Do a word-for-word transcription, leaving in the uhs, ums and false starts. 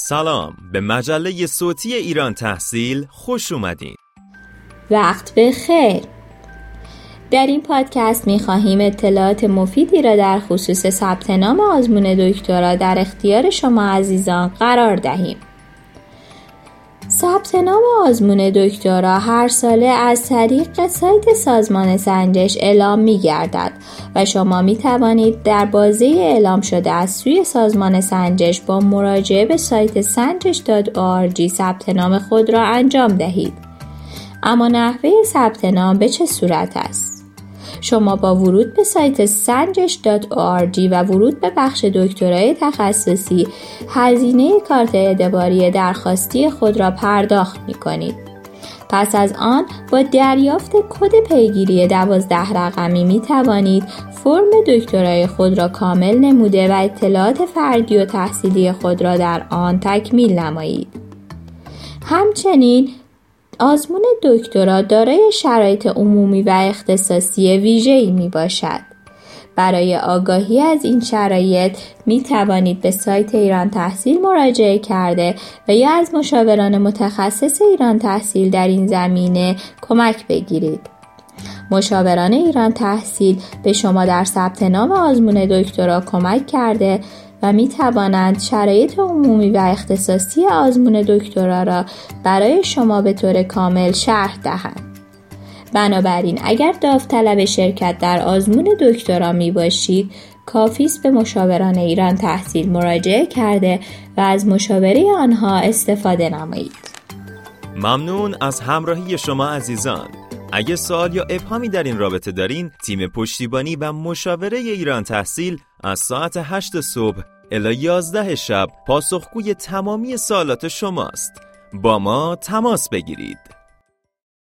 سلام، به مجله صوتی ایران تحصیل خوش اومدین. وقت بخیر. در این پادکست می‌خواهیم اطلاعات مفیدی را در خصوص ثبت نام آزمون دکترا در اختیار شما عزیزان قرار دهیم. ثبت نام آزمون دکترا هر ساله از طریق سایت سازمان سنجش اعلام می‌گردد و شما می‌توانید در بازه اعلام شده از سوی سازمان سنجش با مراجعه به سایت سنجش دات او آر جی ثبت نام خود را انجام دهید. اما نحوه ثبت نام به چه صورت است؟ شما با ورود به سایت سنجش دات او آر جی و ورود به بخش دکترای تخصصی هزینه کارت اعتباری درخواستی خود را پرداخت می-کنید. پس از آن با دریافت کد پیگیری دوازده رقمی می توانید فرم دکترای خود را کامل نموده و اطلاعات فردی و تحصیلی خود را در آن تکمیل نمایید. همچنین آزمون دکترا دارای شرایط عمومی و اختصاصی ویژه‌ای می باشد. برای آگاهی از این شرایط می توانید به سایت ایران تحصیل مراجعه کرده و یا از مشاوران متخصص ایران تحصیل در این زمینه کمک بگیرید. مشاوران ایران تحصیل به شما در ثبت نام آزمون دکترا کمک کرده و می توانند شرایط عمومی و اختصاصی آزمون دکترا را برای شما به طور کامل شرح دهند. بنابراین اگر داوطلب شرکت در آزمون دکترا می باشید، کافی است به مشاوران ایران تحصیل مراجعه کرده و از مشاوره آنها استفاده نمایید. ممنون از همراهی شما عزیزان. اگه سوال یا ابهامی در این رابطه دارین، تیم پشتیبانی و مشاوره ایران تحصیل از ساعت هشت صبح الی یازده شب پاسخگوی تمامی سوالات شماست. با ما تماس بگیرید.